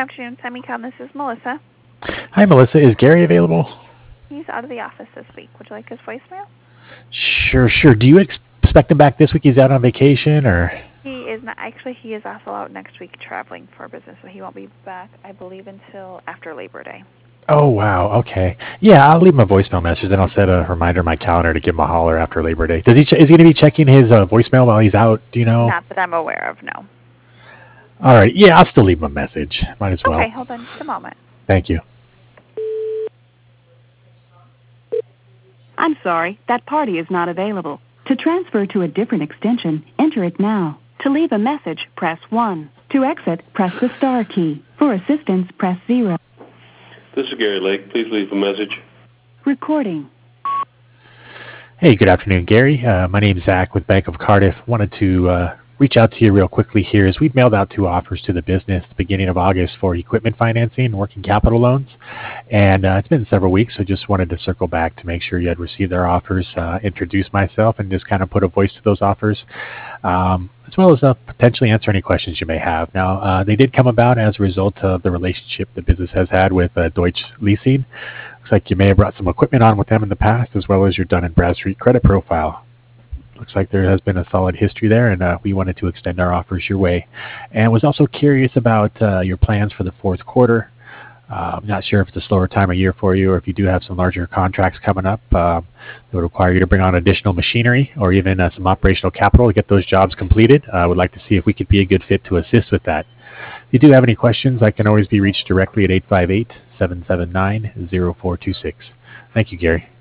afternoon, Semicon. This is Melissa. Hi, Melissa. Is Gary available? He's out of the office this week. Would you like his voicemail? Sure. Do you expect him back this week? He's out on vacation, or? He is not. Actually, he is also out next week traveling for business, so he won't be back, I believe, until after Labor Day. Oh, wow. Okay. Yeah, I'll leave him a voicemail message, then I'll set a reminder in my calendar to give him a holler after Labor Day. Is he going to be checking his voicemail while he's out? Do you know? Not that I'm aware of, no. All right. Yeah, I'll still leave him a message. Might as well. Okay, hold on just a moment. Thank you. I'm sorry, that party is not available. To transfer to a different extension, enter it now. To leave a message, press 1. To exit, press the star key. For assistance, press 0. This is Gary Lake. Please leave a message. Recording. Hey, good afternoon, Gary. My name's Zach with Bank of Cardiff. Wanted to reach out to you real quickly here as we've mailed out 2 offers to the business at the beginning of August for equipment financing and working capital loans. And it's been several weeks, so just wanted to circle back to make sure you had received our offers, introduce myself, and just kind of put a voice to those offers, as well as potentially answer any questions you may have. Now, they did come about as a result of the relationship the business has had with Deutsche Leasing. Looks like you may have brought some equipment on with them in the past, as well as your Dun & Bradstreet credit profile. Looks like there has been a solid history there, and we wanted to extend our offers your way. And was also curious about your plans for the fourth quarter. I'm not sure if it's a slower time of year for you, or if you do have some larger contracts coming up that would require you to bring on additional machinery or even some operational capital to get those jobs completed. I would like to see if we could be a good fit to assist with that. If you do have any questions, I can always be reached directly at 858-779-0426. Thank you, Gary.